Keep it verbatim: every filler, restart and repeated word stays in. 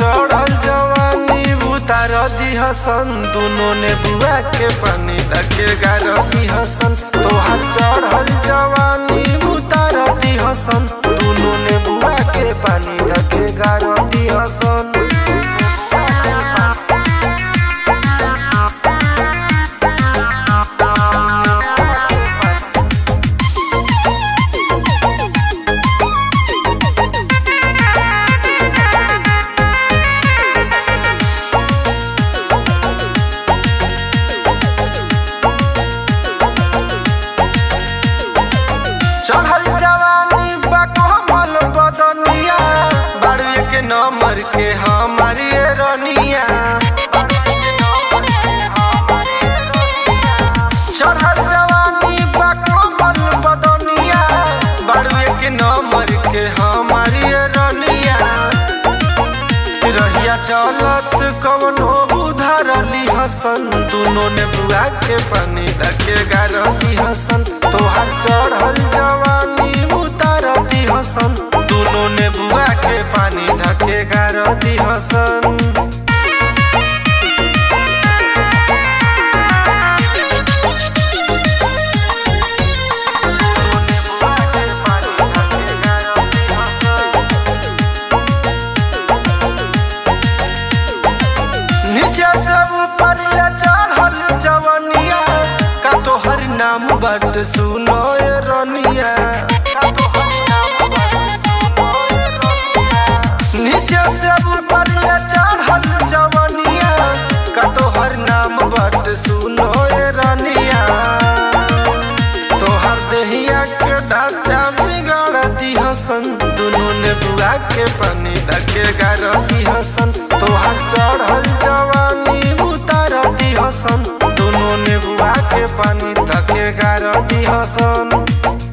चढ़ल जवानी उतार दिहसन दोनों ने बुआ के पानी लगे गार दिहसन। तोहार चढ़ल जवानी उतार दिहसन दोनों ने बुआ के पानी लगे गार दिहसन। चढ़ल जवानी बकमल बदनिया बाड़ुए के नंबर के हमारी रनिया। चढ़ल जवानी बकमल बदनिया बाड़ुए के नंबर के हमारी रनिया। रहिया चलत कवनो उधार लिहसन दोनों ने बुआ के पानी लगे गार दिहसन। तोहार चढ़ल जवानी उतार दिहसन दोनों ने बुआ के पानी धके गार दिहसन। नीचे से ऊपर ले चढ़ल जवनिया का तोहर नाम बट सुनो ए रनिया। नीचे से ऊपर ले चढ़ल जवनिया का तोहर नाम बट सुनो ए रनिया। तोहर देहिया के ढांचा बिगाड़ दिहसन दोनों ने बुआ के पानी लगे गार दिहसन। तोहर चढ़ल जवानी उतार दिहसन दोनों ने बुआ के पानी लगे गार दिहसन।